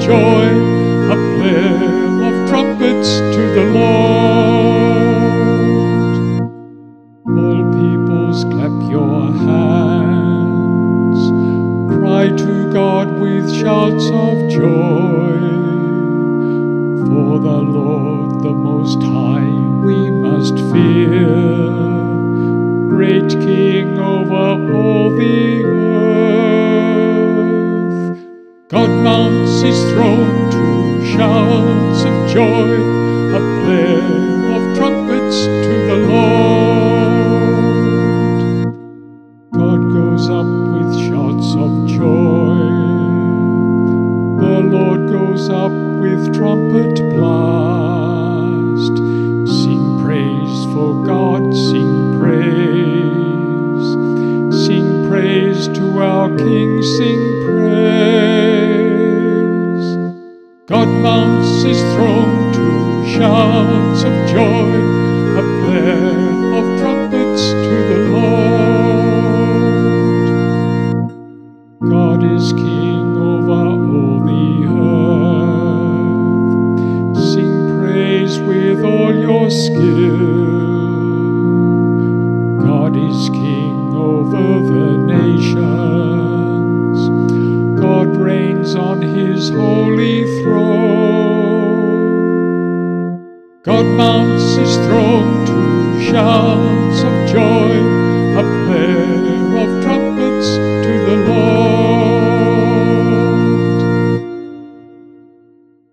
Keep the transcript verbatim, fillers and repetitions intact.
joy, a blare of trumpets to the Lord. All peoples, clap your hands, cry to God with shouts of joy. For the Lord, the Most High, we must fear, great King over all the earth. God mounts his throne to shouts of joy, a blare of trumpets to the Lord. God goes up with shouts of joy, the Lord goes up with trumpet blast. Sing praise for God, sing praise. Sing praise to our King, sing praise. God mounts his throne to shouts of joy, a blare of trumpets to the Lord. God is King over all the earth. Sing praise with all your skill. God is King over the nations. God reigns on his holy throne. God mounts his throne to shouts of joy,